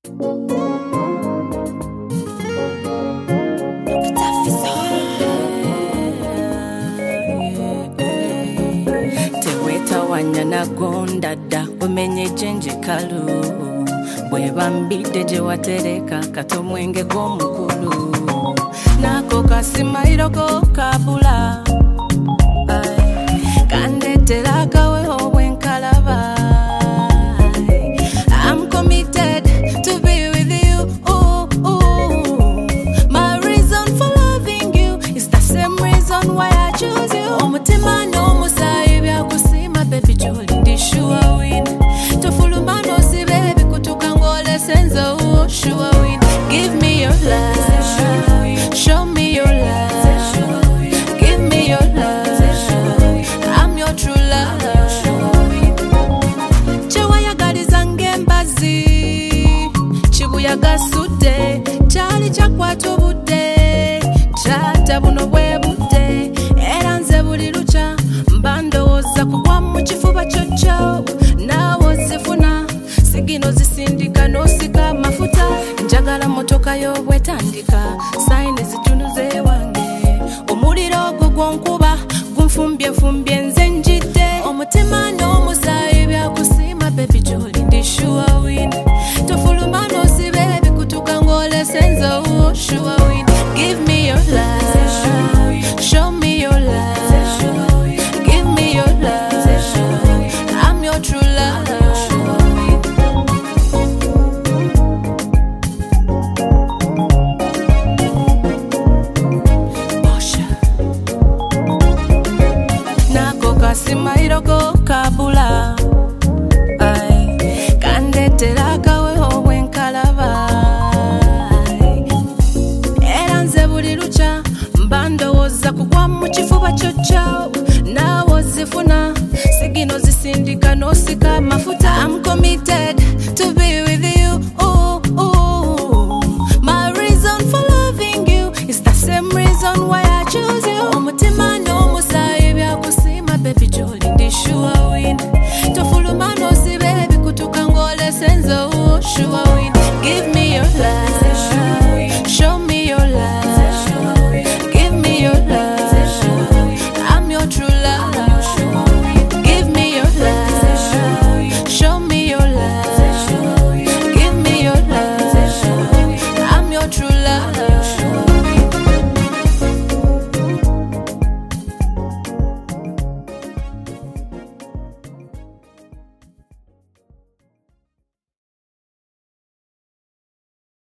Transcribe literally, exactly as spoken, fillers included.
Teweta wanyana gondada umenye jenje kalu bwebambide je watereka kato mwenge gw'omukulu nako kasimairo ko kabula kandetera kawe obwenkalaba. I'm committed to be with you. Ooh, ooh. My reason for loving you is the same reason why I choose you. Omutima no musayi byakusima baby joli ndishuwa win tofuluma no si baby kutuka ngole senza uo shuwa win. Give me your love, show me your love, give me your love, I'm your true love. Chewayagaliza ngembazi chibuyaga sute chali chakwata obudde chata buno bwe budde era nze buli lucha mbandowooza kugwa mu kifuba kyokyo naawe ozifuna sigino zisindika n'osika amafuta njagala motoka y'obwetandika sayini zitunuze wange omuliro ogwo gw'onkuba gunfumbye fumbye nze njidde omutima n'omusa